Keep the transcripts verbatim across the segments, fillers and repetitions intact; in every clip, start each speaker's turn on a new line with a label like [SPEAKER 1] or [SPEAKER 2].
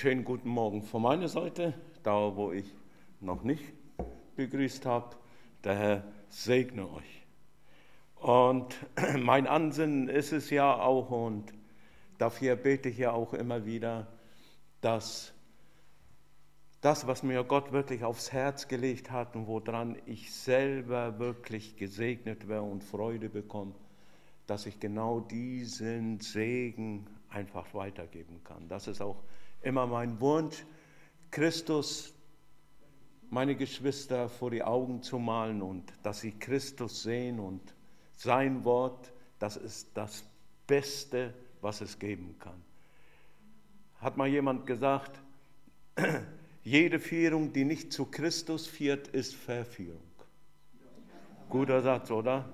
[SPEAKER 1] schönen guten Morgen von meiner Seite, da wo ich noch nicht begrüßt habe. Der Herr segne euch. Und mein Ansinnen ist es ja auch, und dafür bete ich ja auch immer wieder, dass das, was mir Gott wirklich aufs Herz gelegt hat und woran ich selber wirklich gesegnet werde und Freude bekomme, dass ich genau diesen Segen einfach weitergeben kann. Das ist auch immer mein Wunsch, Christus, meine Geschwister, vor die Augen zu malen und dass sie Christus sehen und sein Wort, das ist das Beste, was es geben kann. Hat mal jemand gesagt, jede Führung, die nicht zu Christus führt, ist Verführung. Guter Satz, oder?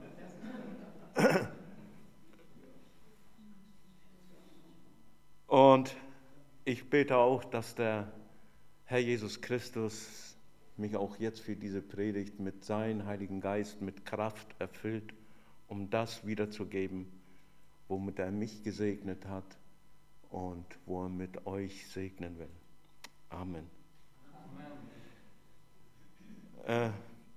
[SPEAKER 1] Und ich bete auch, dass der Herr Jesus Christus mich auch jetzt für diese Predigt mit seinem Heiligen Geist, mit Kraft erfüllt, um das wiederzugeben, womit er mich gesegnet hat und wo er mit euch segnen will. Amen. Amen. Äh,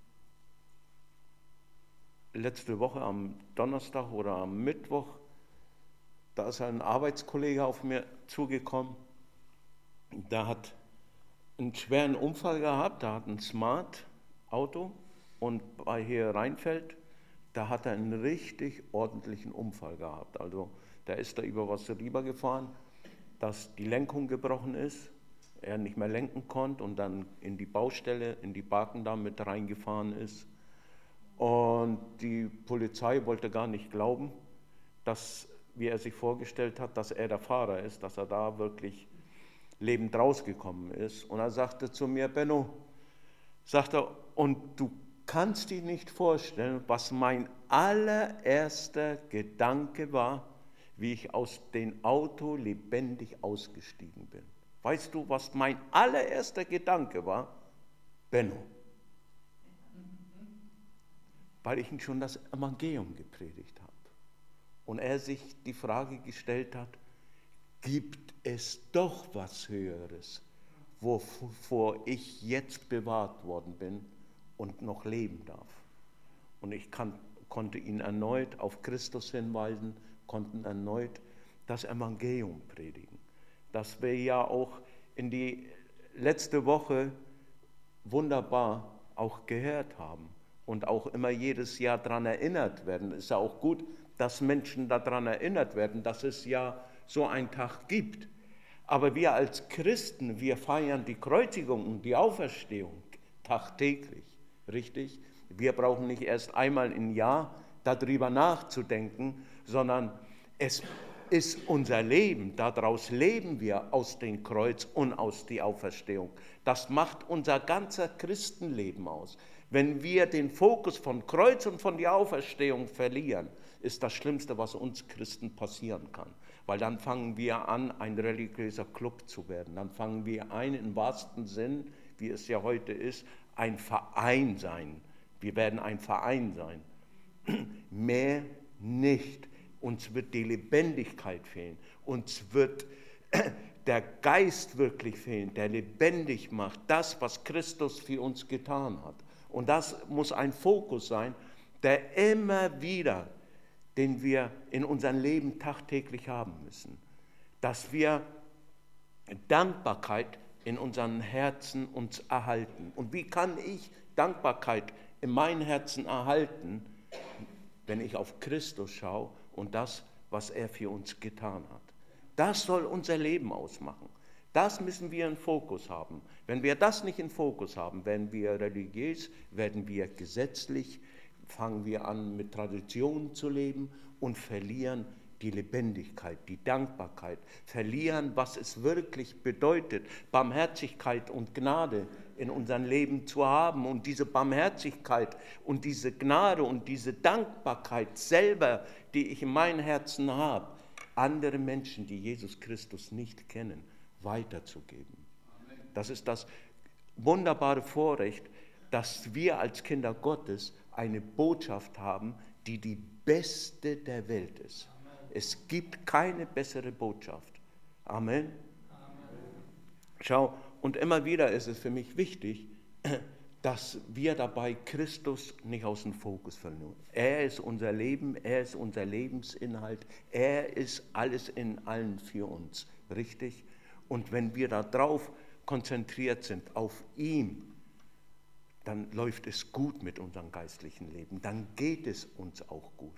[SPEAKER 1] letzte Woche am Donnerstag oder am Mittwoch, da ist ein Arbeitskollege auf mir zugekommen, der hat einen schweren Unfall gehabt, der hat ein Smart-Auto und bei hier Rheinfeld, da hat er einen richtig ordentlichen Unfall gehabt. Also der ist da über was rüber gefahren, dass die Lenkung gebrochen ist, er nicht mehr lenken konnte und dann in die Baustelle, in die Baken da mit reingefahren ist. Und die Polizei wollte gar nicht glauben, dass, wie er sich vorgestellt hat, dass er der Fahrer ist, dass er da wirklich lebend rausgekommen ist. Und er sagte zu mir, Benno, sagt er, und du kannst dir nicht vorstellen, was mein allererster Gedanke war, wie ich aus dem Auto lebendig ausgestiegen bin. Weißt du, was mein allererster Gedanke war? Benno. Weil ich ihm schon das Evangelium gepredigt habe. Und er sich die Frage gestellt hat, gibt es doch was Höheres, wovor ich jetzt bewahrt worden bin und noch leben darf. Und ich kann, konnte ihn erneut auf Christus hinweisen, konnten erneut das Evangelium predigen. Das wir ja auch in die letzte Woche wunderbar auch gehört haben und auch immer jedes Jahr daran erinnert werden. Es ist ja auch gut, dass Menschen daran erinnert werden, dass es ja so einen Tag gibt. Aber wir als Christen, wir feiern die Kreuzigung und die Auferstehung tagtäglich, richtig? Wir brauchen nicht erst einmal im Jahr darüber nachzudenken, sondern es ist unser Leben, daraus leben wir aus dem Kreuz und aus der Auferstehung. Das macht unser ganzer Christenleben aus. Wenn wir den Fokus vom Kreuz und von der Auferstehung verlieren, ist das Schlimmste, was uns Christen passieren kann. Weil dann fangen wir an, ein religiöser Club zu werden. Dann fangen wir ein, im wahrsten Sinn, wie es ja heute ist, ein Verein sein. Wir werden ein Verein sein. Mehr nicht. Uns wird die Lebendigkeit fehlen. Uns wird der Geist wirklich fehlen, der lebendig macht. Das, was Christus für uns getan hat. Und das muss ein Fokus sein, der immer wieder, den wir in unserem Leben tagtäglich haben müssen. Dass wir Dankbarkeit in unseren Herzen uns erhalten. Und wie kann ich Dankbarkeit in meinem Herzen erhalten, wenn ich auf Christus schaue und das, was er für uns getan hat? Das soll unser Leben ausmachen. Das müssen wir im Fokus haben. Wenn wir das nicht im Fokus haben, werden wir religiös, werden wir gesetzlich, fangen wir an, mit Traditionen zu leben und verlieren die Lebendigkeit, die Dankbarkeit, verlieren, was es wirklich bedeutet, Barmherzigkeit und Gnade in unserem Leben zu haben. Und diese Barmherzigkeit und diese Gnade und diese Dankbarkeit selber, die ich in meinem Herzen habe, andere Menschen, die Jesus Christus nicht kennen, weiterzugeben. Das ist das wunderbare Vorrecht, dass wir als Kinder Gottes eine Botschaft haben, die die beste der Welt ist. Es gibt keine bessere Botschaft. Amen. Schau, und immer wieder ist es für mich wichtig, dass wir dabei Christus nicht aus dem Fokus verlieren. Er ist unser Leben, er ist unser Lebensinhalt, er ist alles in allen für uns, richtig? Und wenn wir darauf konzentriert sind, auf ihn, dann läuft es gut mit unserem geistlichen Leben, dann geht es uns auch gut.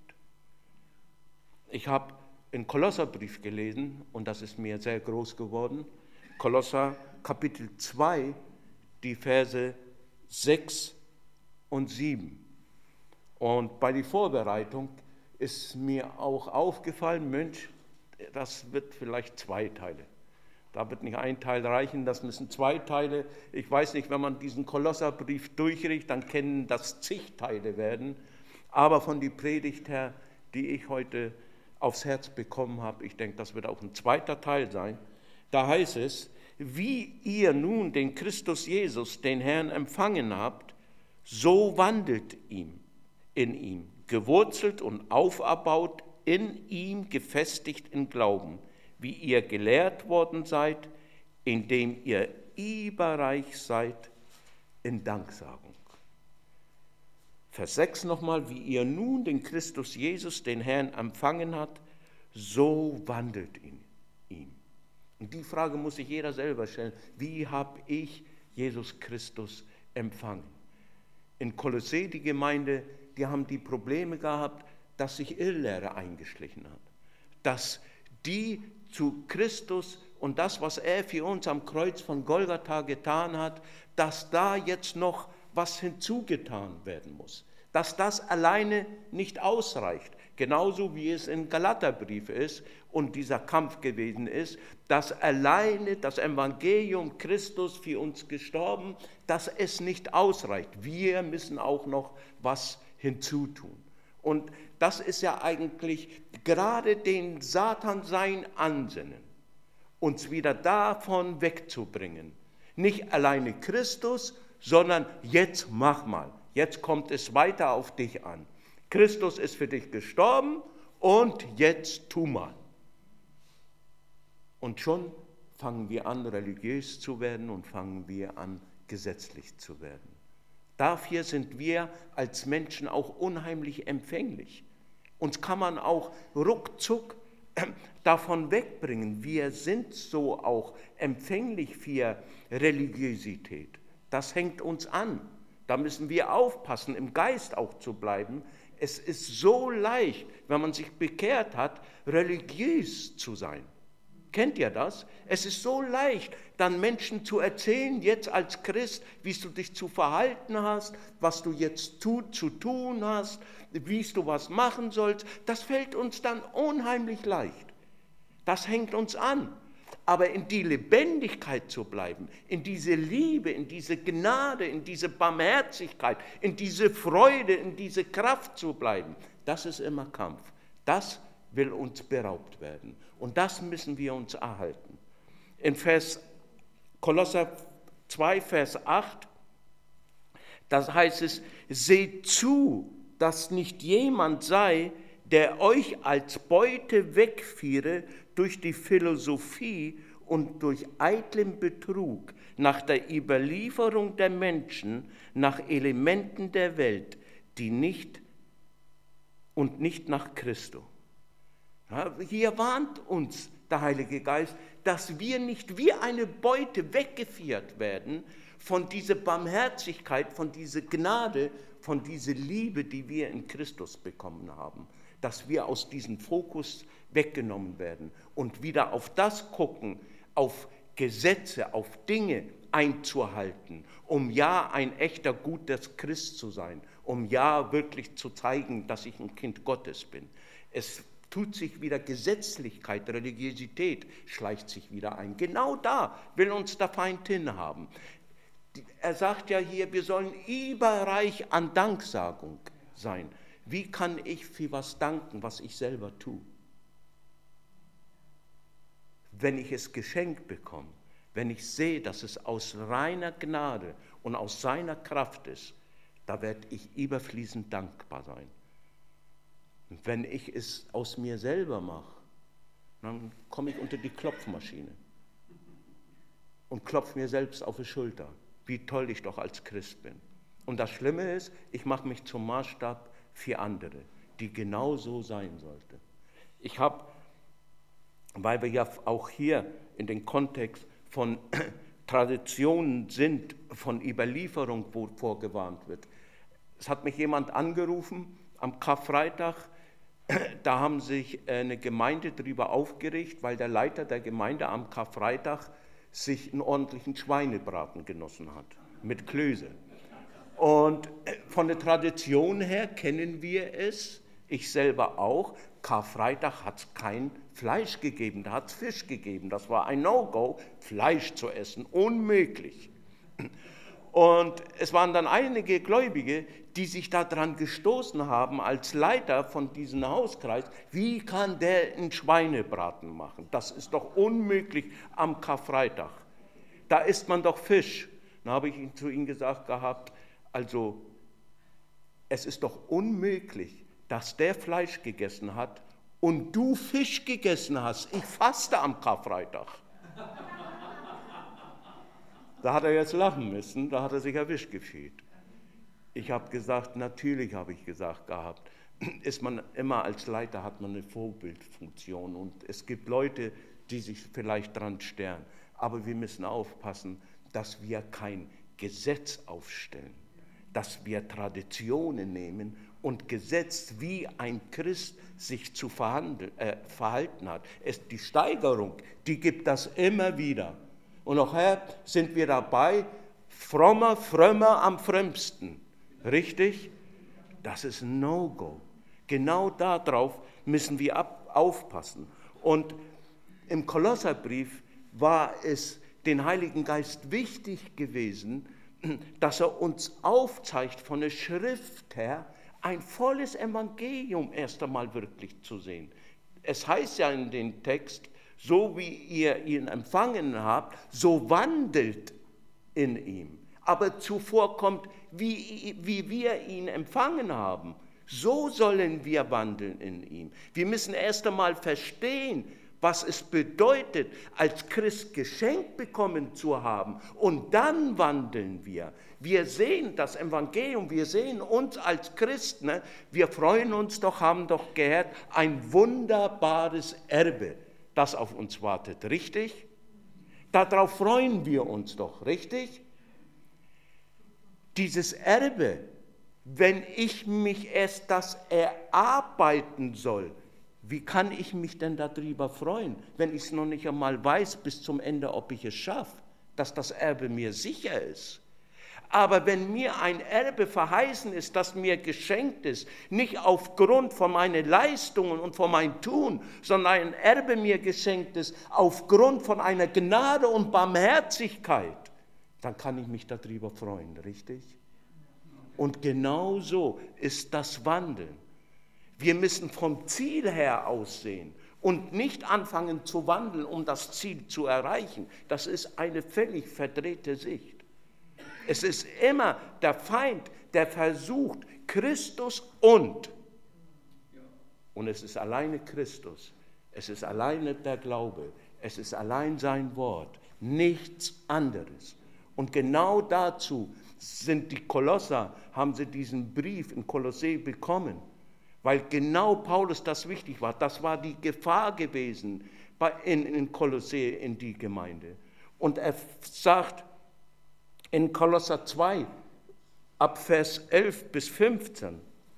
[SPEAKER 1] Ich habe einen Kolosserbrief gelesen und das ist mir sehr groß geworden. Kolosser Kapitel zwei, die Verse sechs und sieben. Und bei der Vorbereitung ist mir auch aufgefallen, Mensch, das wird vielleicht zwei Teile. Da wird nicht ein Teil reichen, das müssen zwei Teile. Ich weiß nicht, wenn man diesen Kolosserbrief durchricht, dann können das zig Teile werden. Aber von der Predigt her, die ich heute aufs Herz bekommen habe, ich denke, das wird auch ein zweiter Teil sein. Da heißt es, wie ihr nun den Christus Jesus, den Herrn, empfangen habt, so wandelt ihm, in ihm, gewurzelt und auferbaut, in ihm gefestigt im Glauben, wie ihr gelehrt worden seid, indem ihr überreich seid in Danksagung. Vers sechs nochmal, wie ihr nun den Christus Jesus, den Herrn, empfangen habt, so wandelt in ihm. Und die Frage muss sich jeder selber stellen, wie habe ich Jesus Christus empfangen? In Kolossä, die Gemeinde, die haben die Probleme gehabt, dass sich Irrlehre eingeschlichen hat, dass die zu Christus und das, was er für uns am Kreuz von Golgatha getan hat, dass da jetzt noch was hinzugetan werden muss, dass das alleine nicht ausreicht, genauso wie es im Galaterbrief ist und dieser Kampf gewesen ist, dass alleine das Evangelium Christus für uns gestorben, dass es nicht ausreicht. Wir müssen auch noch was hinzutun. Und das ist ja eigentlich gerade den Satan sein Ansinnen, uns wieder davon wegzubringen. Nicht alleine Christus, sondern jetzt mach mal, jetzt kommt es weiter auf dich an. Christus ist für dich gestorben und jetzt tu mal. Und schon fangen wir an, religiös zu werden und fangen wir an, gesetzlich zu werden. Dafür sind wir als Menschen auch unheimlich empfänglich. Uns kann man auch ruckzuck davon wegbringen. Wir sind so auch empfänglich für Religiosität. Das hängt uns an. Da müssen wir aufpassen, im Geist auch zu bleiben. Es ist so leicht, wenn man sich bekehrt hat, religiös zu sein. Kennt ihr das? Es ist so leicht, dann Menschen zu erzählen, jetzt als Christ, wie du dich zu verhalten hast, was du jetzt tu, zu tun hast, wie du was machen sollst. Das fällt uns dann unheimlich leicht. Das hängt uns an. Aber in die Lebendigkeit zu bleiben, in diese Liebe, in diese Gnade, in diese Barmherzigkeit, in diese Freude, in diese Kraft zu bleiben, das ist immer Kampf. Das will uns beraubt werden. Und das müssen wir uns erhalten. In Vers Kolosser zwei, Vers acht, das heißt es, seht zu, dass nicht jemand sei, der euch als Beute wegführe durch die Philosophie und durch eitlen Betrug, nach der Überlieferung der Menschen, nach Elementen der Welt, die nicht und nicht nach Christus. Ja, hier warnt uns der Heilige Geist, dass wir nicht wie eine Beute weggeführt werden von dieser Barmherzigkeit, von dieser Gnade, von dieser Liebe, die wir in Christus bekommen haben. Dass wir aus diesem Fokus weggenommen werden und wieder auf das gucken, auf Gesetze, auf Dinge einzuhalten, um ja ein echter, guter Christ zu sein, um ja wirklich zu zeigen, dass ich ein Kind Gottes bin. Es tut sich wieder Gesetzlichkeit, Religiosität schleicht sich wieder ein. Genau da will uns der Feind hinhaben. Er sagt ja hier, wir sollen überreich an Danksagung sein. Wie kann ich für was danken, was ich selber tue? Wenn ich es geschenkt bekomme, wenn ich sehe, dass es aus reiner Gnade und aus seiner Kraft ist, da werde ich überfließend dankbar sein. Und wenn ich es aus mir selber mache, dann komme ich unter die Klopfmaschine. und klopfe mir selbst auf die Schulter, wie toll ich doch als Christ bin. Und das Schlimme ist, ich mache mich zum Maßstab für andere, die genau so sein sollte. Ich habe, weil wir ja auch hier in den Kontext von Traditionen sind, von Überlieferung, wo vorgewarnt wird. Es hat mich jemand angerufen am Karfreitag, da haben sich eine Gemeinde darüber aufgeregt, weil der Leiter der Gemeinde am Karfreitag sich einen ordentlichen Schweinebraten genossen hat, mit Klöße. Und von der Tradition her kennen wir es, ich selber auch, Karfreitag hat es kein Fleisch gegeben, da hat es Fisch gegeben. Das war ein No-Go, Fleisch zu essen, unmöglich. Und es waren dann einige Gläubige, die sich daran gestoßen haben, als Leiter von diesem Hauskreis, wie kann der einen Schweinebraten machen? Das ist doch unmöglich am Karfreitag. Da isst man doch Fisch. Dann habe ich zu ihnen gesagt gehabt, also es ist doch unmöglich, dass der Fleisch gegessen hat und du Fisch gegessen hast. Ich faste am Karfreitag. Da hat er jetzt lachen müssen, da hat er sich erwischt gefühlt. Ich habe gesagt, natürlich habe ich gesagt gehabt, ist man immer als Leiter, hat man eine Vorbildfunktion und es gibt Leute, die sich vielleicht dran stören. Aber wir müssen aufpassen, dass wir kein Gesetz aufstellen, dass wir Traditionen nehmen und Gesetz, wie ein Christ sich zu verhandeln, äh, verhalten hat. Es, die Steigerung, die gibt das immer wieder. Und nachher sind wir dabei, frommer, frömmer am frömmsten. Richtig? Das ist ein No-Go. Genau darauf müssen wir ab, aufpassen. Und im Kolosserbrief war es den Heiligen Geist wichtig gewesen, dass er uns aufzeigt, von der Schrift her ein volles Evangelium erst einmal wirklich zu sehen. Es heißt ja in dem Text, so wie ihr ihn empfangen habt, so wandelt in ihm. Aber zuvor kommt, wie, wie wir ihn empfangen haben, so sollen wir wandeln in ihm. Wir müssen erst einmal verstehen, was es bedeutet, als Christ geschenkt bekommen zu haben. Und dann wandeln wir. Wir sehen das Evangelium, wir sehen uns als Christen, ne? Wir freuen uns doch, haben doch gehört, ein wunderbares Erbe, das auf uns wartet, richtig? Darauf freuen wir uns doch, richtig? Dieses Erbe, wenn ich mich erst das erarbeiten soll, wie kann ich mich denn darüber freuen, wenn ich es noch nicht einmal weiß bis zum Ende, ob ich es schaffe, dass das Erbe mir sicher ist? Aber wenn mir ein Erbe verheißen ist, das mir geschenkt ist, nicht aufgrund von meinen Leistungen und von meinem Tun, sondern ein Erbe mir geschenkt ist aufgrund von einer Gnade und Barmherzigkeit, dann kann ich mich darüber freuen, richtig? Und genau so ist das Wandeln. Wir müssen vom Ziel her aussehen und nicht anfangen zu wandeln, um das Ziel zu erreichen. Das ist eine völlig verdrehte Sicht. Es ist immer der Feind, der versucht, Christus und. Und es ist alleine Christus, es ist alleine der Glaube, es ist allein sein Wort, nichts anderes. Und genau dazu sind die Kolosser, haben sie diesen Brief in Kolossä bekommen, weil genau Paulus das wichtig war. Das war die Gefahr gewesen bei, in, in Kolossä, in die Gemeinde. Und er sagt in Kolosser zwei, ab Vers elf bis fünfzehn,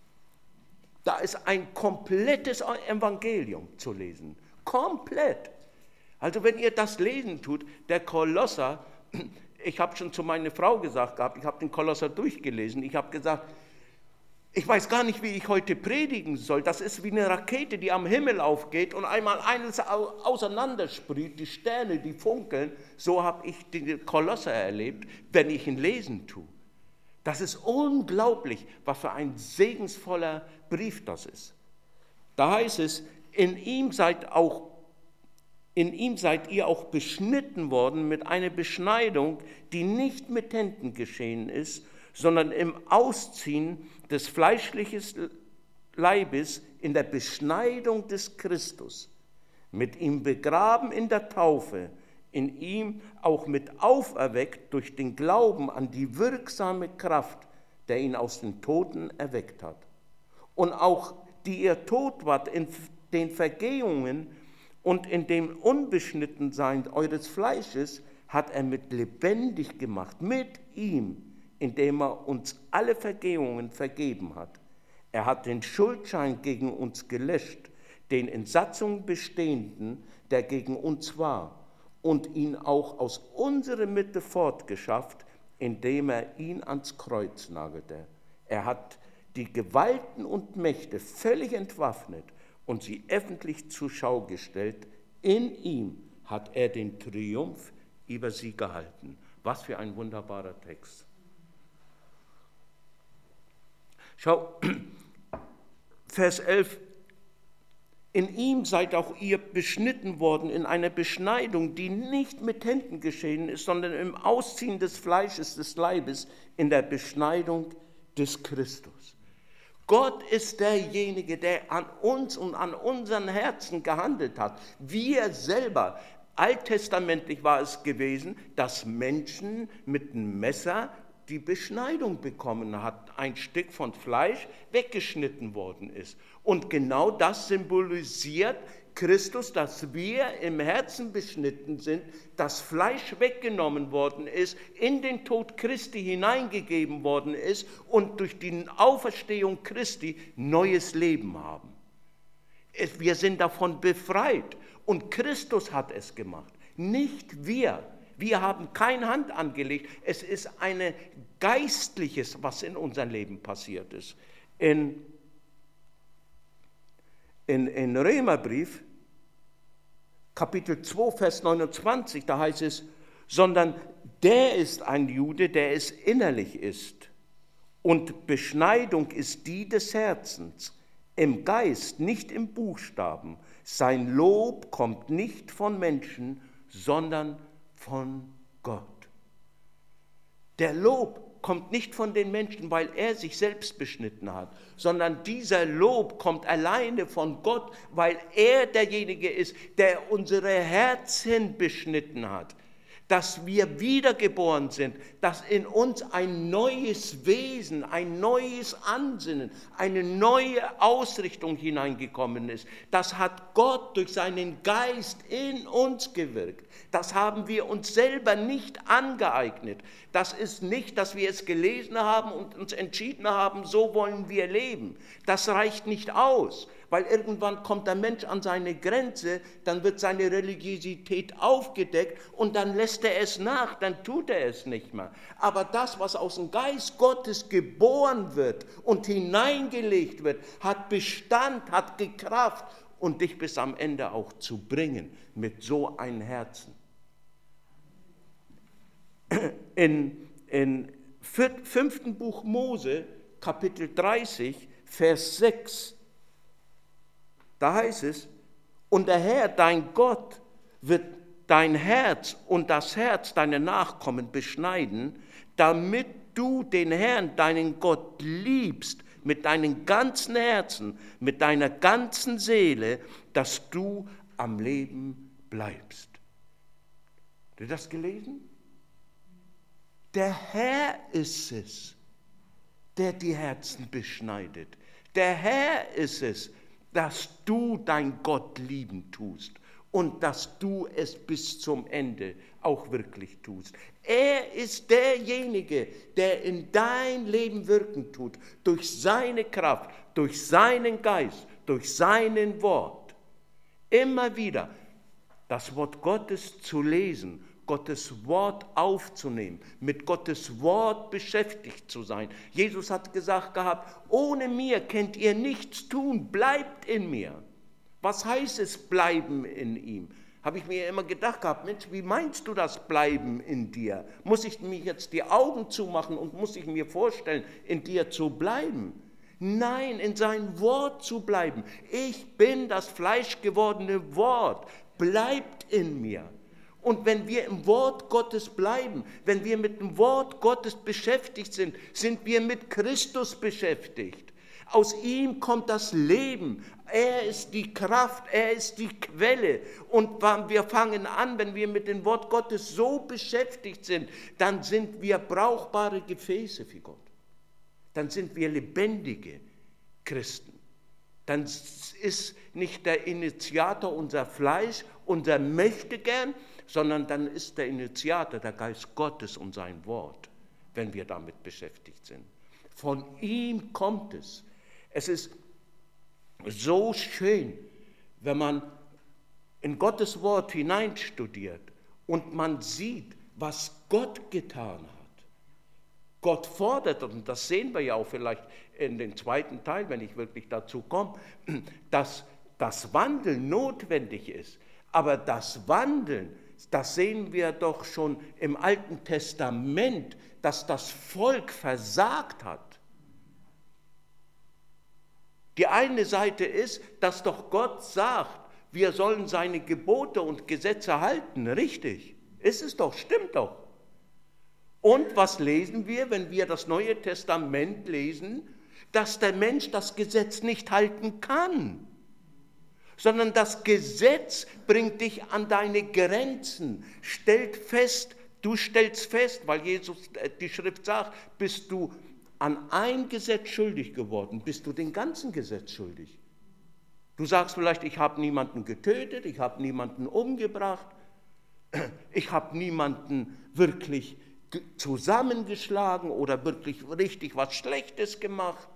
[SPEAKER 1] da ist ein komplettes Evangelium zu lesen. Komplett. Also wenn ihr das lesen tut, der Kolosser, ich habe schon zu meiner Frau gesagt gehabt, ich habe den Kolosser durchgelesen, ich habe gesagt, ich weiß gar nicht, wie ich heute predigen soll. Das ist wie eine Rakete, die am Himmel aufgeht und einmal eines auseinandersprüht, die Sterne, die funkeln. So habe ich den Kolosser erlebt, wenn ich ihn lesen tue. Das ist unglaublich, was für ein segensvoller Brief das ist. Da heißt es, in ihm seid auch In ihm seid ihr auch beschnitten worden mit einer Beschneidung, die nicht mit Händen geschehen ist, sondern im Ausziehen des fleischlichen Leibes in der Beschneidung des Christus, mit ihm begraben in der Taufe, in ihm auch mit auferweckt durch den Glauben an die wirksame Kraft, der ihn aus den Toten erweckt hat. Und auch die ihr tot wart in den Vergehungen und in dem Unbeschnittensein eures Fleisches, hat er mit lebendig gemacht, mit ihm, indem er uns alle Vergehungen vergeben hat. Er hat den Schuldschein gegen uns gelöscht, den in Satzung bestehenden, der gegen uns war, und ihn auch aus unserer Mitte fortgeschafft, indem er ihn ans Kreuz nagelte. Er hat die Gewalten und Mächte völlig entwaffnet und sie öffentlich zur Schau gestellt. In ihm hat er den Triumph über sie gehalten. Was für ein wunderbarer Text. Schau, Vers elf. In ihm seid auch ihr beschnitten worden in einer Beschneidung, die nicht mit Händen geschehen ist, sondern im Ausziehen des Fleisches des Leibes, in der Beschneidung des Christus. Gott ist derjenige, der an uns und an unseren Herzen gehandelt hat. Wir selber, alttestamentlich war es gewesen, dass Menschen mit einem Messer die Beschneidung bekommen hat, ein Stück von Fleisch weggeschnitten worden ist. Und genau das symbolisiert Christus, dass wir im Herzen beschnitten sind, das Fleisch weggenommen worden ist, in den Tod Christi hineingegeben worden ist und durch die Auferstehung Christi neues Leben haben. Wir sind davon befreit und Christus hat es gemacht, nicht wir. Wir haben keine Hand angelegt. Es ist ein Geistliches, was in unserem Leben passiert ist. In, in, in Römerbrief, Kapitel zwei, Vers neunundzwanzig, da heißt es, sondern der ist ein Jude, der es innerlich ist. Und Beschneidung ist die des Herzens, im Geist, nicht im Buchstaben. Sein Lob kommt nicht von Menschen, sondern von Gott. Der Lob kommt nicht von den Menschen, weil er sich selbst beschnitten hat, sondern dieser Lob kommt alleine von Gott, weil er derjenige ist, der unsere Herzen beschnitten hat, dass wir wiedergeboren sind, dass in uns ein neues Wesen, ein neues Ansinnen, eine neue Ausrichtung hineingekommen ist. Das hat Gott durch seinen Geist in uns gewirkt. Das haben wir uns selber nicht angeeignet. Das ist nicht, dass wir es gelesen haben und uns entschieden haben, so wollen wir leben. Das reicht nicht aus. Weil irgendwann kommt der Mensch an seine Grenze, dann wird seine Religiosität aufgedeckt und dann lässt er es nach, dann tut er es nicht mehr. Aber das, was aus dem Geist Gottes geboren wird und hineingelegt wird, hat Bestand, hat die Kraft und dich bis am Ende auch zu bringen mit so einem Herzen. In, in fünften Buch Mose, Kapitel dreißig, Vers sechs, da heißt es, und der Herr, dein Gott, wird dein Herz und das Herz deiner Nachkommen beschneiden, damit du den Herrn, deinen Gott, liebst mit deinem ganzen Herzen, mit deiner ganzen Seele, dass du am Leben bleibst. Habt ihr das gelesen? Der Herr ist es, der die Herzen beschneidet. Der Herr ist es, dass du dein Gott lieben tust und dass du es bis zum Ende auch wirklich tust. Er ist derjenige, der in dein Leben wirken tut, durch seine Kraft, durch seinen Geist, durch sein Wort. Immer wieder das Wort Gottes zu lesen, Gottes Wort aufzunehmen, mit Gottes Wort beschäftigt zu sein. Jesus hat gesagt gehabt, ohne mir könnt ihr nichts tun, bleibt in mir. Was heißt es, bleiben in ihm? Habe ich mir immer gedacht gehabt, Mensch, wie meinst du das, bleiben in dir? Muss ich mir jetzt die Augen zumachen und muss ich mir vorstellen, in dir zu bleiben? Nein, in sein Wort zu bleiben. Ich bin das fleischgewordene Wort, bleibt in mir. Und wenn wir im Wort Gottes bleiben, wenn wir mit dem Wort Gottes beschäftigt sind, sind wir mit Christus beschäftigt. Aus ihm kommt das Leben. Er ist die Kraft, er ist die Quelle. Und wir fangen an, wenn wir mit dem Wort Gottes so beschäftigt sind, dann sind wir brauchbare Gefäße für Gott. Dann sind wir lebendige Christen. Dann ist nicht der Initiator unser Fleisch, unser Möchtegern, sondern dann ist der Initiator der Geist Gottes und sein Wort, wenn wir damit beschäftigt sind. Von ihm kommt es. Es ist so schön, wenn man in Gottes Wort hineinstudiert und man sieht, was Gott getan hat. Gott fordert, und das sehen wir ja auch vielleicht in den zweiten Teil, wenn ich wirklich dazu komme, dass das Wandeln notwendig ist. Aber das Wandeln, das sehen wir doch schon im Alten Testament, dass das Volk versagt hat. Die eine Seite ist, dass doch Gott sagt, wir sollen seine Gebote und Gesetze halten. Richtig, ist es doch, stimmt doch. Und was lesen wir, wenn wir das Neue Testament lesen? Dass der Mensch das Gesetz nicht halten kann, sondern das Gesetz bringt dich an deine Grenzen, stellt fest, du stellst fest, weil Jesus, die Schrift sagt, bist du an ein Gesetz schuldig geworden, bist du den ganzen Gesetz schuldig. Du sagst vielleicht, ich habe niemanden getötet, ich habe niemanden umgebracht, ich habe niemanden wirklich zusammengeschlagen oder wirklich richtig was Schlechtes gemacht.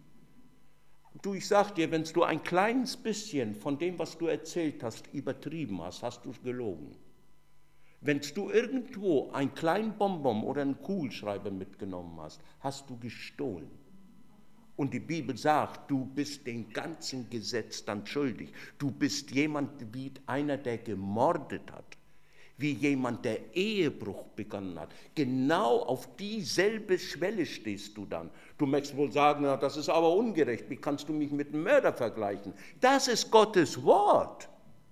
[SPEAKER 1] Du, ich sag dir, wenn du ein kleines bisschen von dem, was du erzählt hast, übertrieben hast, hast du gelogen. Wenn du irgendwo einen kleinen Bonbon oder einen Kugelschreiber mitgenommen hast, hast du gestohlen. Und die Bibel sagt, du bist dem ganzen Gesetz dann schuldig. Du bist jemand wie einer, der gemordet hat, wie jemand, der Ehebruch begangen hat. Genau auf dieselbe Schwelle stehst du dann. Du möchtest wohl sagen, na, das ist aber ungerecht, wie kannst du mich mit einem Mörder vergleichen? Das ist Gottes Wort.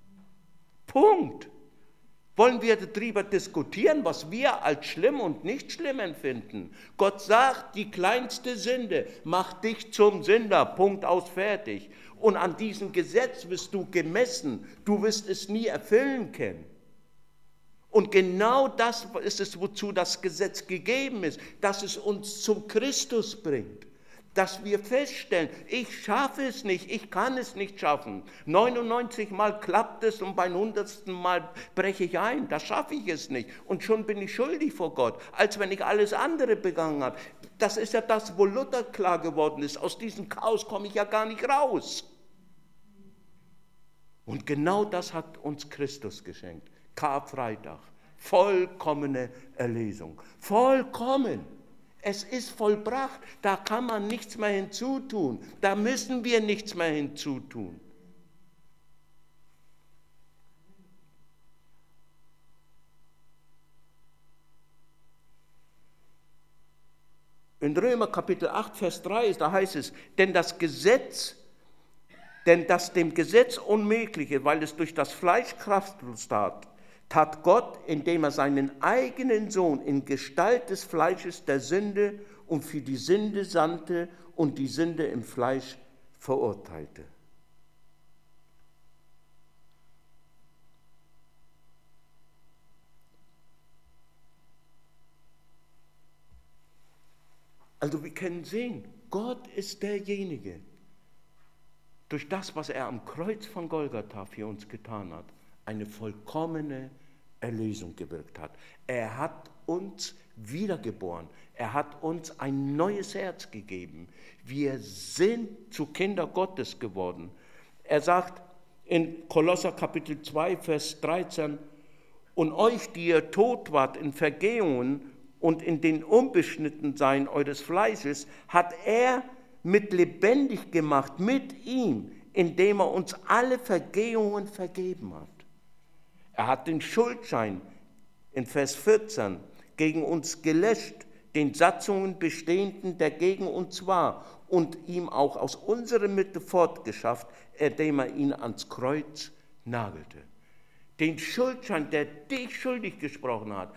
[SPEAKER 1] Punkt. Wollen wir darüber diskutieren, was wir als schlimm und nicht schlimm empfinden? Gott sagt, die kleinste Sünde macht dich zum Sünder, Punkt aus, fertig. Und an diesem Gesetz wirst du gemessen, du wirst es nie erfüllen können. Und genau das ist es, wozu das Gesetz gegeben ist, dass es uns zum Christus bringt. Dass wir feststellen, ich schaffe es nicht, ich kann es nicht schaffen. neunundneunzig Mal klappt es und beim hundertsten Mal breche ich ein. Da schaffe ich es nicht. Und schon bin ich schuldig vor Gott, als wenn ich alles andere begangen habe. Das ist ja das, wo Luther klar geworden ist. Aus diesem Chaos komme ich ja gar nicht raus. Und genau das hat uns Christus geschenkt. Karfreitag. Vollkommene Erlösung. Vollkommen. Es ist vollbracht, da kann man nichts mehr hinzutun, da müssen wir nichts mehr hinzutun. In Römer Kapitel acht, Vers drei, da heißt es, denn das Gesetz, denn das dem Gesetz Unmögliche, weil es durch das Fleisch kraftlos tat, tat Gott, indem er seinen eigenen Sohn in Gestalt des Fleisches der Sünde und für die Sünde sandte und die Sünde im Fleisch verurteilte. Also wir können sehen, Gott ist derjenige, durch das, was er am Kreuz von Golgatha für uns getan hat, eine vollkommene Erlösung gewirkt hat. Er hat uns wiedergeboren. Er hat uns ein neues Herz gegeben. Wir sind zu Kinder Gottes geworden. Er sagt in Kolosser Kapitel zwei, Vers dreizehn, und euch, die ihr tot wart in Vergehungen und in den Unbeschnittensein eures Fleisches, hat er mit lebendig gemacht, mit ihm, indem er uns alle Vergehungen vergeben hat. Er hat den Schuldschein in Vers vierzehn gegen uns gelöscht, den Satzungen bestehenden, der gegen uns war, und ihm auch aus unserer Mitte fortgeschafft, indem er ihn ans Kreuz nagelte. Den Schuldschein, der dich schuldig gesprochen hat,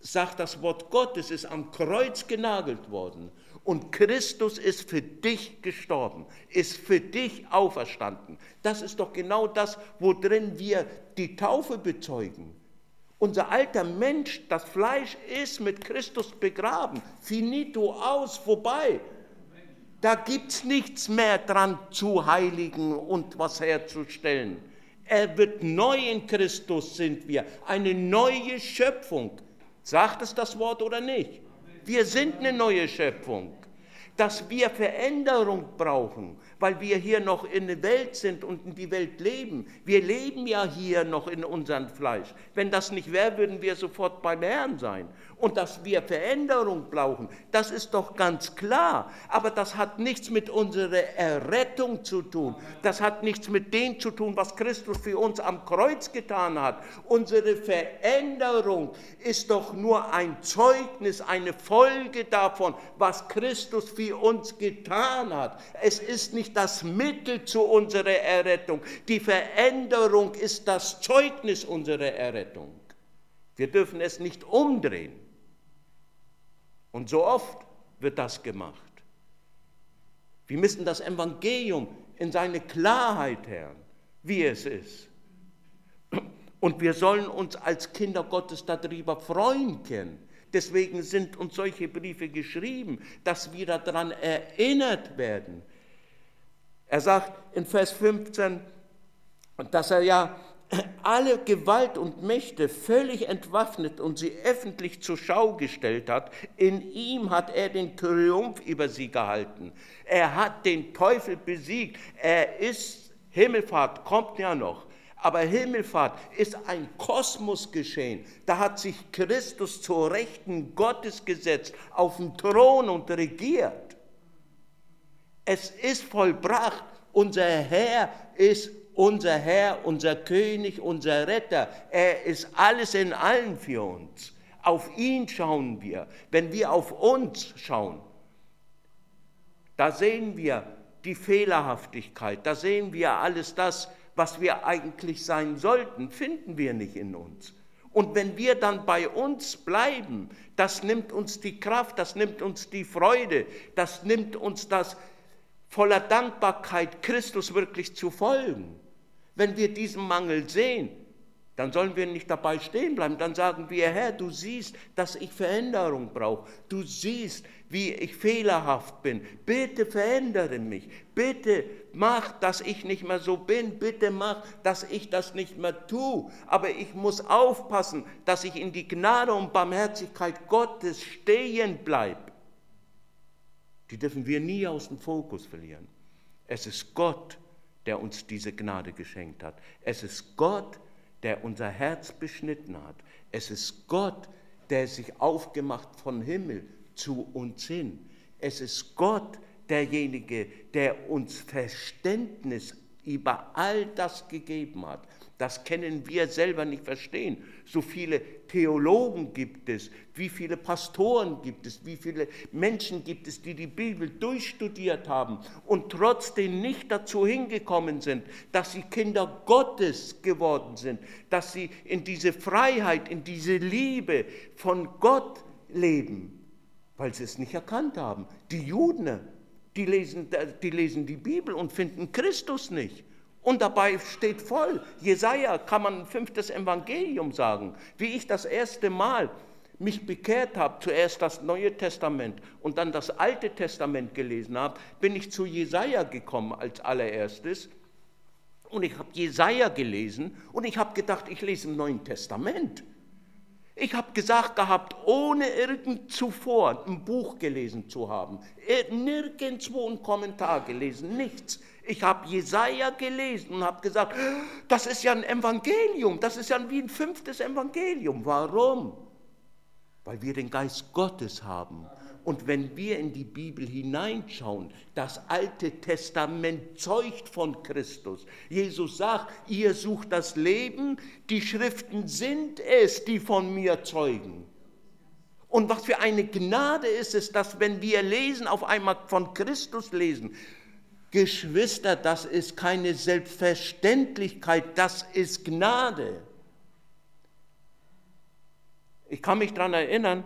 [SPEAKER 1] sagt das Wort Gottes, ist am Kreuz genagelt worden. Und Christus ist für dich gestorben, ist für dich auferstanden. Das ist doch genau das, worin wir die Taufe bezeugen. Unser alter Mensch, das Fleisch ist mit Christus begraben. Finito, aus, vorbei. Da gibt es nichts mehr dran zu heiligen und was herzustellen. Er wird neu in Christus, sind wir. Eine neue Schöpfung. Sagt es das Wort oder nicht? Wir sind eine neue Schöpfung. Dass wir Veränderung brauchen, weil wir hier noch in der Welt sind und in die Welt leben. Wir leben ja hier noch in unserem Fleisch. Wenn das nicht wäre, würden wir sofort beim Herrn sein. Und dass wir Veränderung brauchen, das ist doch ganz klar. Aber das hat nichts mit unserer Errettung zu tun. Das hat nichts mit dem zu tun, was Christus für uns am Kreuz getan hat. Unsere Veränderung ist doch nur ein Zeugnis, eine Folge davon, was Christus für uns getan hat. Es ist nicht das Mittel zu unserer Errettung. Die Veränderung ist das Zeugnis unserer Errettung. Wir dürfen es nicht umdrehen. Und so oft wird das gemacht. Wir müssen das Evangelium in seine Klarheit hören, wie es ist. Und wir sollen uns als Kinder Gottes darüber freuen können. Deswegen sind uns solche Briefe geschrieben, dass wir daran erinnert werden. Er sagt in Vers fünfzehn, dass er ja alle Gewalt und Mächte völlig entwaffnet und sie öffentlich zur Schau gestellt hat. In ihm hat er den Triumph über sie gehalten. Er hat den Teufel besiegt. Er ist, Himmelfahrt kommt ja noch, aber Himmelfahrt ist ein Kosmosgeschehen. Da hat sich Christus zur Rechten Gottes gesetzt, auf den Thron und regiert. Es ist vollbracht. Unser Herr ist unser Herr, unser König, unser Retter. Er ist alles in allem für uns. Auf ihn schauen wir. Wenn wir auf uns schauen, da sehen wir die Fehlerhaftigkeit, da sehen wir alles das, was wir eigentlich sein sollten, finden wir nicht in uns. Und wenn wir dann bei uns bleiben, das nimmt uns die Kraft, das nimmt uns die Freude, das nimmt uns das voller Dankbarkeit, Christus wirklich zu folgen. Wenn wir diesen Mangel sehen, dann sollen wir nicht dabei stehen bleiben. Dann sagen wir, Herr, du siehst, dass ich Veränderung brauche. Du siehst, wie ich fehlerhaft bin. Bitte verändere mich. Bitte mach, dass ich nicht mehr so bin. Bitte mach, dass ich das nicht mehr tue. Aber ich muss aufpassen, dass ich in die Gnade und Barmherzigkeit Gottes stehen bleibe. Die dürfen wir nie aus dem Fokus verlieren. Es ist Gott, der uns diese Gnade geschenkt hat. Es ist Gott, der unser Herz beschnitten hat. Es ist Gott, der sich aufgemacht von Himmel zu uns hin. Es ist Gott, derjenige, der uns Verständnis über all das gegeben hat. Das können wir selber nicht verstehen. So viele Theologen gibt es, wie viele Pastoren gibt es, wie viele Menschen gibt es, die die Bibel durchstudiert haben und trotzdem nicht dazu hingekommen sind, dass sie Kinder Gottes geworden sind, dass sie in diese Freiheit, in diese Liebe von Gott leben, weil sie es nicht erkannt haben. Die Juden, die lesen, die lesen die Bibel und finden Christus nicht. Und dabei steht voll, Jesaja kann man ein fünftes Evangelium sagen. Wie ich das erste Mal mich bekehrt habe, zuerst das Neue Testament und dann das Alte Testament gelesen habe, bin ich zu Jesaja gekommen als allererstes. Und ich habe Jesaja gelesen und ich habe gedacht, ich lese im Neuen Testament. Ich habe gesagt gehabt, ohne irgend zuvor ein Buch gelesen zu haben, nirgendwo einen Kommentar gelesen, nichts. Ich habe Jesaja gelesen und habe gesagt, das ist ja ein Evangelium, das ist ja wie ein fünftes Evangelium. Warum? Weil wir den Geist Gottes haben. Und wenn wir in die Bibel hineinschauen, das Alte Testament zeugt von Christus. Jesus sagt, ihr sucht das Leben, die Schriften sind es, die von mir zeugen. Und was für eine Gnade ist es, dass wenn wir lesen, auf einmal von Christus lesen, Geschwister, das ist keine Selbstverständlichkeit, das ist Gnade. Ich kann mich daran erinnern,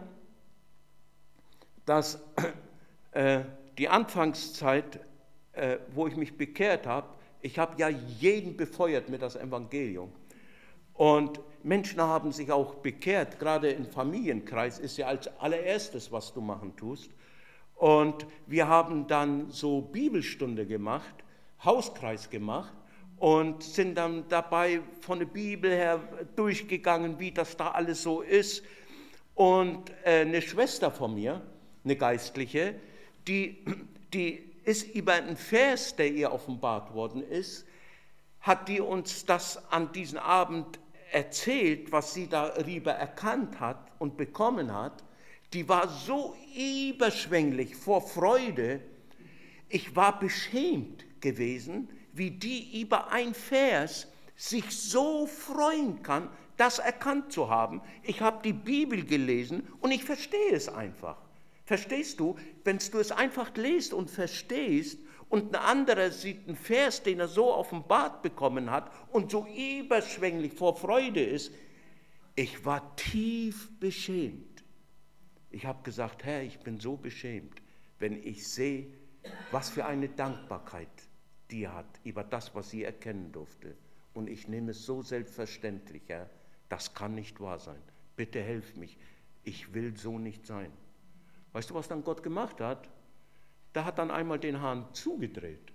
[SPEAKER 1] dass äh, die Anfangszeit, äh, wo ich mich bekehrt habe, ich habe ja jeden befeuert mit das Evangelium. Und Menschen haben sich auch bekehrt, gerade im Familienkreis ist ja als allererstes, was du machen tust. Und wir haben dann so Bibelstunde gemacht, Hauskreis gemacht und sind dann dabei von der Bibel her durchgegangen, wie das da alles so ist. Und äh, eine Schwester von mir, eine Geistliche, die, die ist über einen Vers, der ihr offenbart worden ist, hat die uns das an diesem Abend erzählt, was sie darüber erkannt hat und bekommen hat. Die war so überschwänglich vor Freude, ich war beschämt gewesen, wie die über ein Vers sich so freuen kann, das erkannt zu haben. Ich habe die Bibel gelesen und ich verstehe es einfach. Verstehst du? Wenn du es einfach liest und verstehst und ein anderer sieht einen Vers, den er so offenbart bekommen hat und so überschwänglich vor Freude ist, ich war tief beschämt. Ich habe gesagt, Herr, ich bin so beschämt, wenn ich sehe, was für eine Dankbarkeit die hat über das, was sie erkennen durfte. Und ich nehme es so selbstverständlich, Herr, das kann nicht wahr sein. Bitte helf mich, ich will so nicht sein. Weißt du, was dann Gott gemacht hat? Der hat dann einmal den Hahn zugedreht.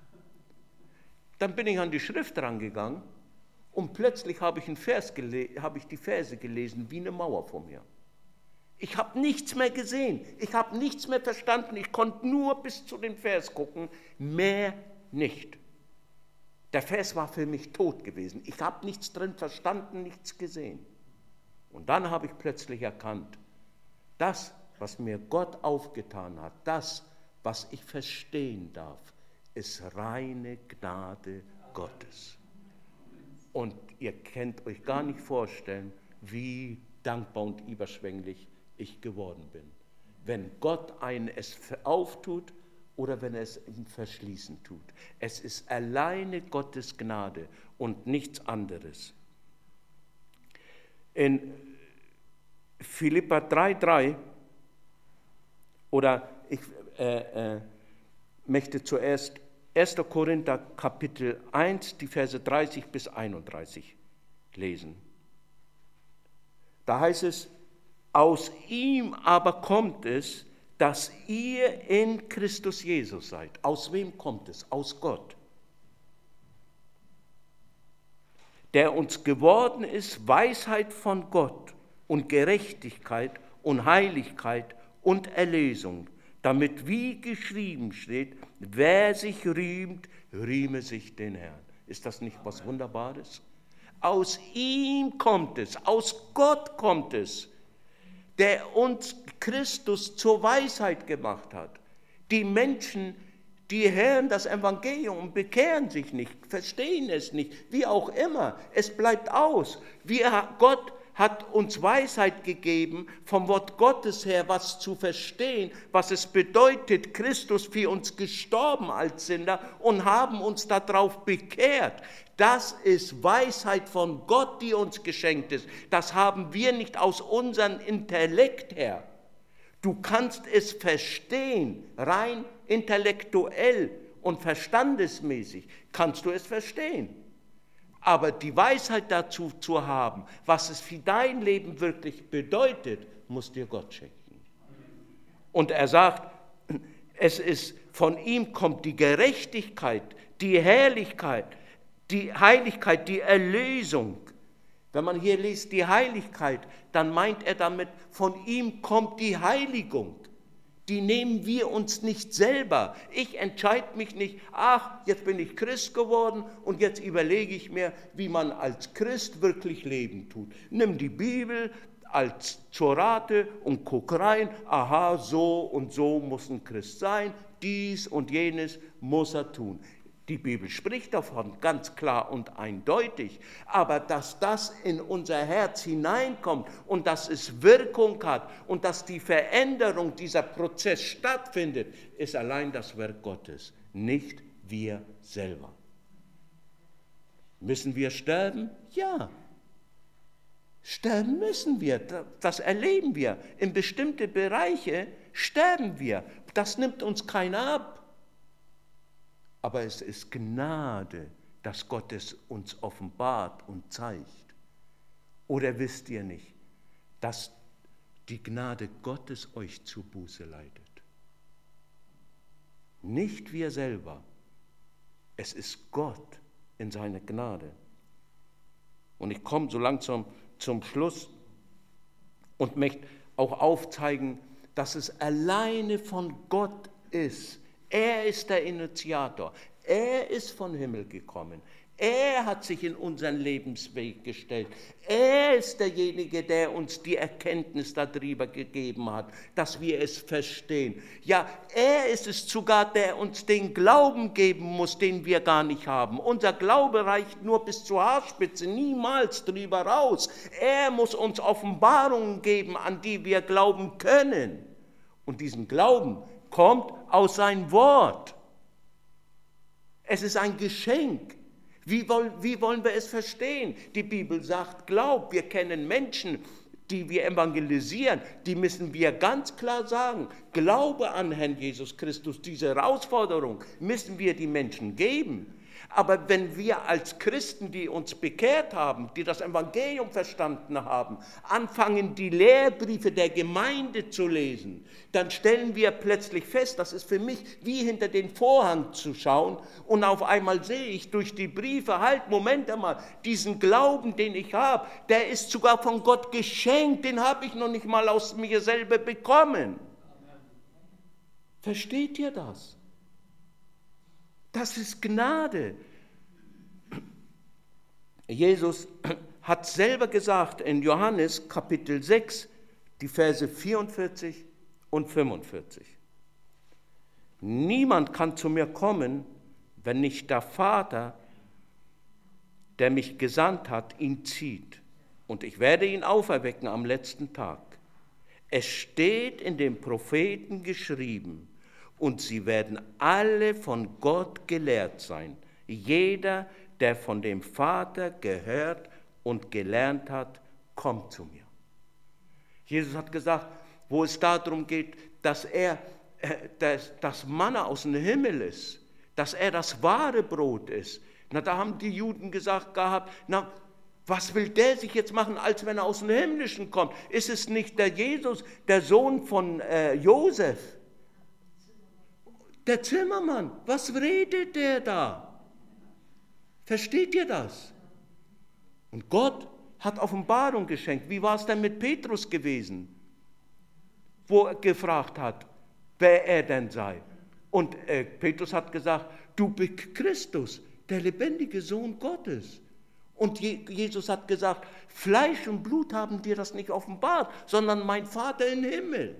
[SPEAKER 1] Dann bin ich an die Schrift rangegangen und plötzlich habe ich, einen Vers gele- habe ich die Verse gelesen wie eine Mauer vor mir. Ich habe nichts mehr gesehen, ich habe nichts mehr verstanden, ich konnte nur bis zu dem Vers gucken, mehr nicht. Der Vers war für mich tot gewesen, ich habe nichts drin verstanden, nichts gesehen. Und dann habe ich plötzlich erkannt, das, was mir Gott aufgetan hat, das, was ich verstehen darf, ist reine Gnade Gottes. Und ihr könnt euch gar nicht vorstellen, wie dankbar und überschwänglich ich geworden bin. Wenn Gott einen es auftut oder wenn er es im Verschließen tut. Es ist alleine Gottes Gnade und nichts anderes. In Philipper drei drei oder ich äh, äh, möchte zuerst erster Korinther Kapitel eins, die Verse dreißig bis einunddreißig lesen. Da heißt es, aus ihm aber kommt es, dass ihr in Christus Jesus seid. Aus wem kommt es? Aus Gott. Der uns geworden ist, Weisheit von Gott und Gerechtigkeit und Heiligkeit und Erlösung, damit wie geschrieben steht, wer sich rühmt, rühme sich den Herrn. Ist das nicht was Wunderbares? Aus ihm kommt es, aus Gott kommt es, der uns Christus zur Weisheit gemacht hat. Die Menschen, die hören das Evangelium und bekehren sich nicht, verstehen es nicht, wie auch immer. Es bleibt aus. Wir, Gott hat uns Weisheit gegeben, vom Wort Gottes her was zu verstehen, was es bedeutet, Christus für uns gestorben als Sünder und haben uns darauf bekehrt. Das ist Weisheit von Gott, die uns geschenkt ist. Das haben wir nicht aus unserem Intellekt her. Du kannst es verstehen, rein intellektuell und verstandesmäßig kannst du es verstehen. Aber die Weisheit dazu zu haben, was es für dein Leben wirklich bedeutet, muss dir Gott schenken. Und er sagt, es ist, von ihm kommt die Gerechtigkeit, die Herrlichkeit, die Heiligkeit, die Erlösung. Wenn man hier liest, die Heiligkeit, dann meint er damit, von ihm kommt die Heiligung. Die nehmen wir uns nicht selber. Ich entscheide mich nicht, ach, jetzt bin ich Christ geworden und jetzt überlege ich mir, wie man als Christ wirklich leben tut. Nimm die Bibel als zur Rate und guck rein, aha, so und so muss ein Christ sein, dies und jenes muss er tun. Die Bibel spricht davon ganz klar und eindeutig, aber dass das in unser Herz hineinkommt und dass es Wirkung hat und dass die Veränderung, dieser Prozess stattfindet, ist allein das Werk Gottes, nicht wir selber. Müssen wir sterben? Ja. Sterben müssen wir, das erleben wir. In bestimmte Bereiche sterben wir. Das nimmt uns keiner ab. Aber es ist Gnade, dass Gott es uns offenbart und zeigt. Oder wisst ihr nicht, dass die Gnade Gottes euch zur Buße leitet? Nicht wir selber. Es ist Gott in seiner Gnade. Und ich komme so langsam zum Schluss und möchte auch aufzeigen, dass es alleine von Gott ist. Er ist der Initiator. Er ist vom Himmel gekommen. Er hat sich in unseren Lebensweg gestellt. Er ist derjenige, der uns die Erkenntnis darüber gegeben hat, dass wir es verstehen. Ja, er ist es sogar, der uns den Glauben geben muss, den wir gar nicht haben. Unser Glaube reicht nur bis zur Haarspitze, niemals drüber raus. Er muss uns Offenbarungen geben, an die wir glauben können. Und diesen Glauben kommt aus seinem Wort. Es ist ein Geschenk. Wie wollen, wie wollen wir es verstehen? Die Bibel sagt, glaub, wir kennen Menschen, die wir evangelisieren, die müssen wir ganz klar sagen, Glaube an Herrn Jesus Christus, diese Herausforderung müssen wir die Menschen geben. Aber wenn wir als Christen, die uns bekehrt haben, die das Evangelium verstanden haben, anfangen, die Lehrbriefe der Gemeinde zu lesen, dann stellen wir plötzlich fest, das ist für mich wie hinter den Vorhang zu schauen und auf einmal sehe ich durch die Briefe, halt, Moment einmal, diesen Glauben, den ich habe, der ist sogar von Gott geschenkt, den habe ich noch nicht mal aus mir selber bekommen. Versteht ihr das? Das ist Gnade. Jesus hat selber gesagt in Johannes Kapitel sechs, die Verse vierundvierzig und fünfundvierzig. Niemand kann zu mir kommen, wenn nicht der Vater, der mich gesandt hat, ihn zieht. Und ich werde ihn auferwecken am letzten Tag. Es steht in den Propheten geschrieben, und sie werden alle von Gott gelehrt sein. Jeder, der von dem Vater gehört und gelernt hat, kommt zu mir. Jesus hat gesagt, wo es darum geht, dass er äh, dass, das Manna aus dem Himmel ist, dass er das wahre Brot ist. Na, da haben die Juden gesagt gehabt, na, was will der sich jetzt machen, als wenn er aus dem Himmlischen kommt? Ist es nicht der Jesus, der Sohn von äh, Josef? Der Zimmermann, was redet der da? Versteht ihr das? Und Gott hat Offenbarung geschenkt. Wie war es denn mit Petrus gewesen, wo er gefragt hat, wer er denn sei? Und äh, Petrus hat gesagt, du bist Christus, der lebendige Sohn Gottes. Und Je- Jesus hat gesagt, Fleisch und Blut haben dir das nicht offenbart, sondern mein Vater im Himmel.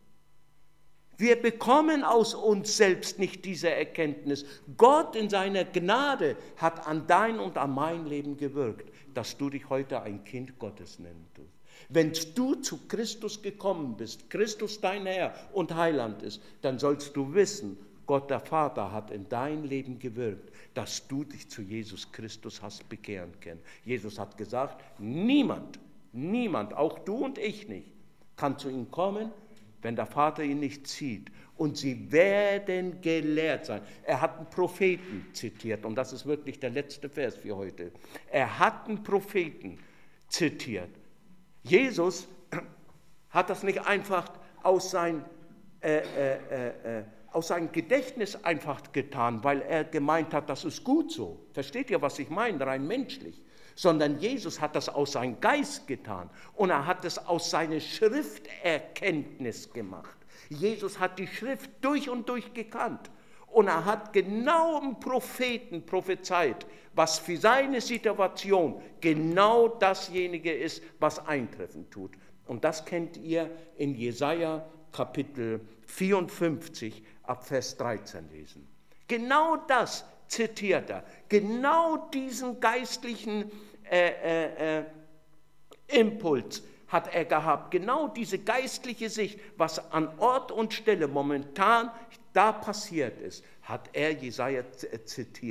[SPEAKER 1] Wir bekommen aus uns selbst nicht diese Erkenntnis. Gott in seiner Gnade hat an dein und an mein Leben gewirkt, dass du dich heute ein Kind Gottes nennen tust. Wenn du zu Christus gekommen bist, Christus dein Herr und Heiland ist, dann sollst du wissen, Gott der Vater hat in dein Leben gewirkt, dass du dich zu Jesus Christus hast bekehren können. Jesus hat gesagt, niemand, niemand, auch du und ich nicht, kann zu ihm kommen, wenn der Vater ihn nicht zieht. Und sie werden gelehrt sein. Er hat einen Propheten zitiert, und das ist wirklich der letzte Vers für heute. Er hat einen Propheten zitiert. Jesus hat das nicht einfach aus, sein, äh, äh, äh, aus seinem Gedächtnis einfach getan, weil er gemeint hat, das ist gut so. Versteht ihr, was ich meine, rein menschlich? Sondern Jesus hat das aus seinem Geist getan und er hat es aus seiner Schrifterkenntnis gemacht. Jesus hat die Schrift durch und durch gekannt und er hat genau im Propheten prophezeit, was für seine Situation genau dasjenige ist, was eintreffen tut. Und das kennt ihr in Jesaja Kapitel vierundfünfzig ab Vers dreizehn lesen. Genau das zitiert er. Genau diesen geistlichen äh, äh, äh, Impuls hat er gehabt. Genau diese geistliche Sicht, was an Ort und Stelle momentan da passiert ist, hat er Jesaja zitiert.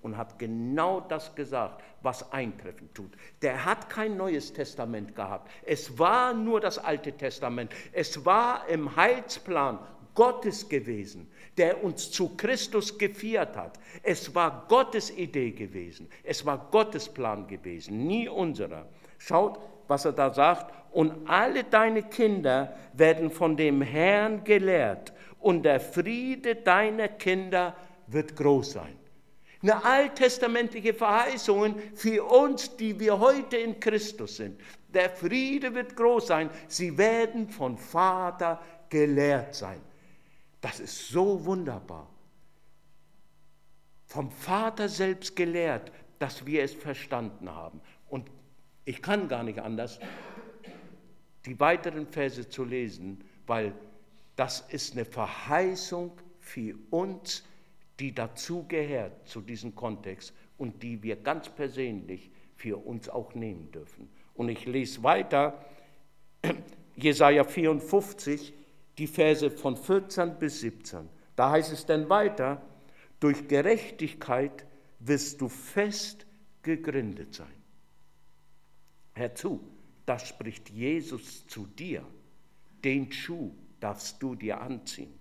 [SPEAKER 1] und hat genau das gesagt, was eintreffen tut. Der hat kein Neues Testament gehabt. Es war nur das Alte Testament. Es war im Heilsplan Gottes gewesen, der uns zu Christus geführt hat. Es war Gottes Idee gewesen. Es war Gottes Plan gewesen, nie unserer. Schaut, was er da sagt. Und alle deine Kinder werden von dem Herrn gelehrt und der Friede deiner Kinder wird groß sein. Eine alttestamentliche Verheißung für uns, die wir heute in Christus sind. Der Friede wird groß sein. Sie werden von Vater gelehrt sein. Das ist so wunderbar. Vom Vater selbst gelehrt, dass wir es verstanden haben. Und ich kann gar nicht anders, die weiteren Verse zu lesen, weil das ist eine Verheißung für uns, die dazugehört zu diesem Kontext und die wir ganz persönlich für uns auch nehmen dürfen. Und ich lese weiter, Jesaja vierundfünfzig, die Verse von vierzehn bis siebzehn. Da heißt es dann weiter, durch Gerechtigkeit wirst du fest gegründet sein. Hör zu, das spricht Jesus zu dir. Den Schuh darfst du dir anziehen.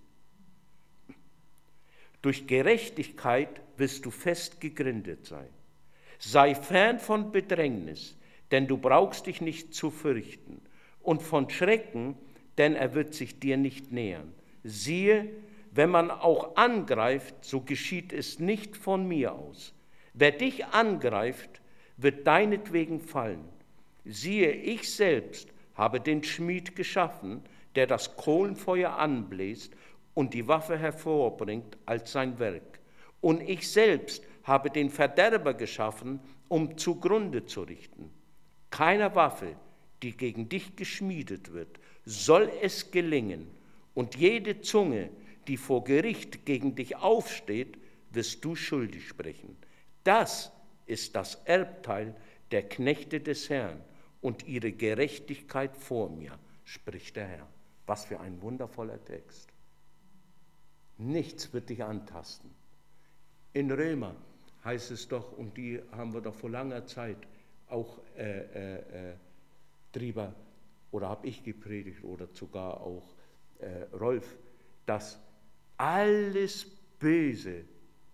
[SPEAKER 1] Durch Gerechtigkeit wirst du fest gegründet sein. Sei fern von Bedrängnis, denn du brauchst dich nicht zu fürchten, und von Schrecken, denn er wird sich dir nicht nähern. Siehe, wenn man auch angreift, so geschieht es nicht von mir aus. Wer dich angreift, wird deinetwegen fallen. Siehe, ich selbst habe den Schmied geschaffen, der das Kohlenfeuer anbläst und die Waffe hervorbringt als sein Werk. Und ich selbst habe den Verderber geschaffen, um zugrunde zu richten. Keiner Waffe, die gegen dich geschmiedet wird, soll es gelingen, und jede Zunge, die vor Gericht gegen dich aufsteht, wirst du schuldig sprechen. Das ist das Erbteil der Knechte des Herrn und ihre Gerechtigkeit vor mir, spricht der Herr. Was für ein wundervoller Text. Nichts wird dich antasten. In Römer heißt es doch, und die haben wir doch vor langer Zeit auch äh, äh, äh, drüber, oder habe ich gepredigt, oder sogar auch äh, Rolf, dass alles Böse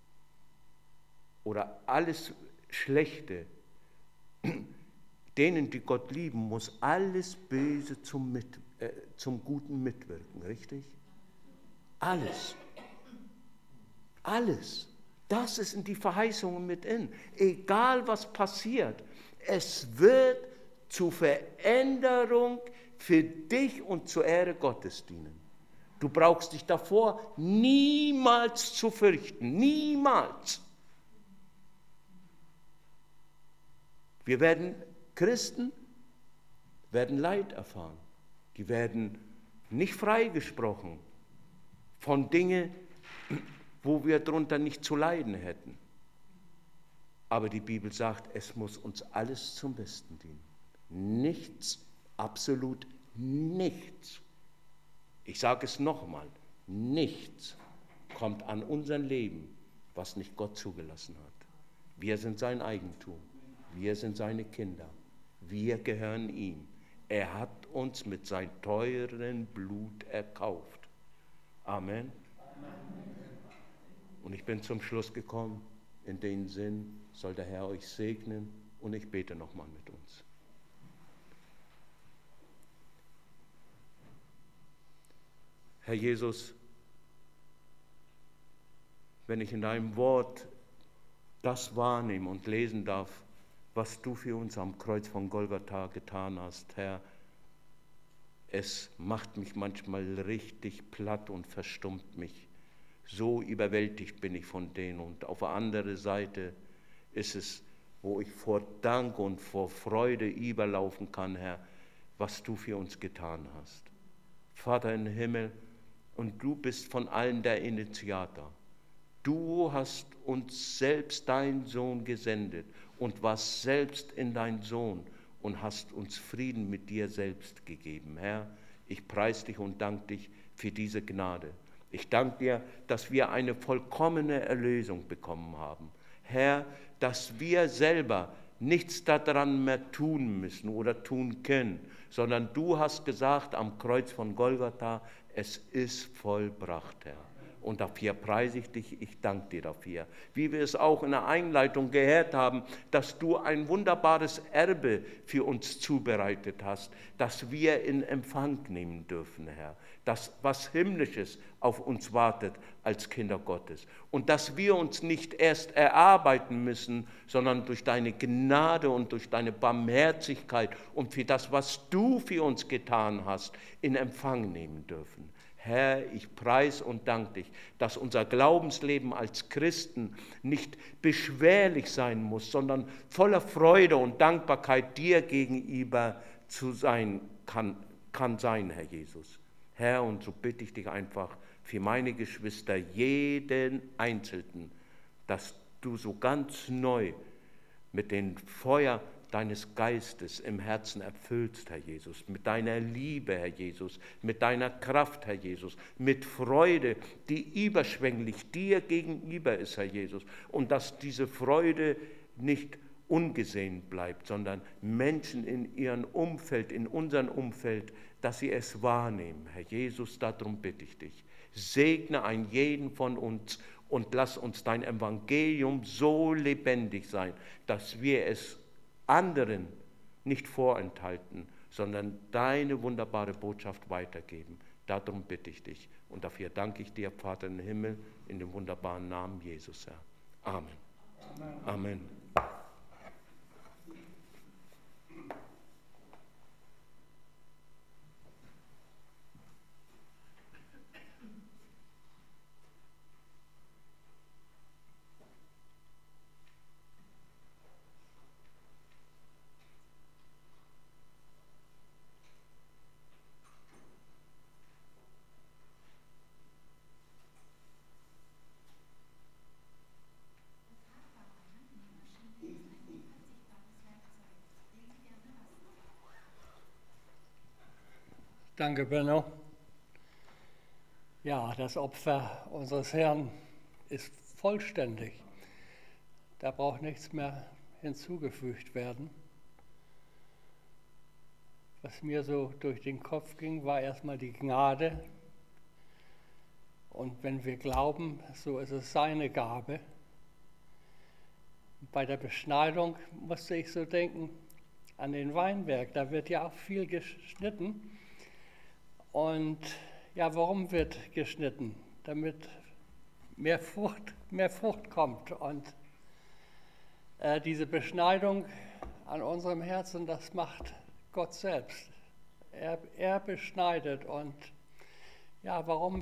[SPEAKER 1] oder alles Schlechte, denen, die Gott lieben, muss alles Böse zum, Mit, äh, zum Guten mitwirken, richtig? Alles. Alles. Das ist in die Verheißungen mit in. Egal was passiert, es wird zur Veränderung für dich und zur Ehre Gottes dienen. Du brauchst dich davor niemals zu fürchten. Niemals. Wir werden, Christen werden Leid erfahren. Die werden nicht freigesprochen von Dingen, wo wir darunter nicht zu leiden hätten. Aber die Bibel sagt, es muss uns alles zum Besten dienen. Nichts, absolut nichts. Ich sage es nochmal, nichts kommt an unser Leben, was nicht Gott zugelassen hat. Wir sind sein Eigentum, wir sind seine Kinder, wir gehören ihm. Er hat uns mit seinem teuren Blut erkauft. Amen. Und ich bin zum Schluss gekommen, in dem Sinn soll der Herr euch segnen, und ich bete nochmal mit uns. Herr Jesus, wenn ich in deinem Wort das wahrnehme und lesen darf, was du für uns am Kreuz von Golgatha getan hast, Herr, es macht mich manchmal richtig platt und verstummt mich. So überwältigt bin ich von denen. Und auf der anderen Seite ist es, wo ich vor Dank und vor Freude überlaufen kann, Herr, was du für uns getan hast. Vater im Himmel, und du bist von allen der Initiator. Du hast uns selbst deinen Sohn gesendet und warst selbst in dein Sohn und hast uns Frieden mit dir selbst gegeben. Herr, ich preise dich und danke dich für diese Gnade. Ich danke dir, dass wir eine vollkommene Erlösung bekommen haben. Herr, dass wir selber nichts daran mehr tun müssen oder tun können, sondern du hast gesagt am Kreuz von Golgatha, es ist vollbracht, Herr. Und dafür preise ich dich, ich danke dir dafür. Wie wir es auch in der Einleitung gehört haben, dass du ein wunderbares Erbe für uns zubereitet hast, das wir in Empfang nehmen dürfen, Herr. Das, was Himmlisches auf uns wartet als Kinder Gottes. Und dass wir uns nicht erst erarbeiten müssen, sondern durch deine Gnade und durch deine Barmherzigkeit und für das, was du für uns getan hast, in Empfang nehmen dürfen. Herr, ich preise und danke dich, dass unser Glaubensleben als Christen nicht beschwerlich sein muss, sondern voller Freude und Dankbarkeit dir gegenüber zu sein kann, kann sein, Herr Jesus. Herr, und so bitte ich dich einfach für meine Geschwister, jeden Einzelnen, dass du so ganz neu mit dem Feuer deines Geistes im Herzen erfüllst, Herr Jesus, mit deiner Liebe, Herr Jesus, mit deiner Kraft, Herr Jesus, mit Freude, die überschwänglich dir gegenüber ist, Herr Jesus, und dass diese Freude nicht ungesehen bleibt, sondern Menschen in ihrem Umfeld, in unserem Umfeld, dass sie es wahrnehmen. Herr Jesus, darum bitte ich dich. Segne einen jeden von uns und lass uns dein Evangelium so lebendig sein, dass wir es anderen nicht vorenthalten, sondern deine wunderbare Botschaft weitergeben. Darum bitte ich dich. Und dafür danke ich dir, Vater im Himmel, in dem wunderbaren Namen Jesus, Herr. Amen. Amen. Amen.
[SPEAKER 2] Danke, Benno. Ja, das Opfer unseres Herrn ist vollständig. Da braucht nichts mehr hinzugefügt werden. Was mir so durch den Kopf ging, war erstmal die Gnade. Und wenn wir glauben, so ist es seine Gabe. Bei der Beschneidung musste ich so denken an den Weinberg. Da wird ja auch viel geschnitten. Und ja, warum wird geschnitten? Damit mehr Frucht, mehr Frucht kommt. Und äh, diese Beschneidung an unserem Herzen, das macht Gott selbst. Er, er beschneidet. Und ja, warum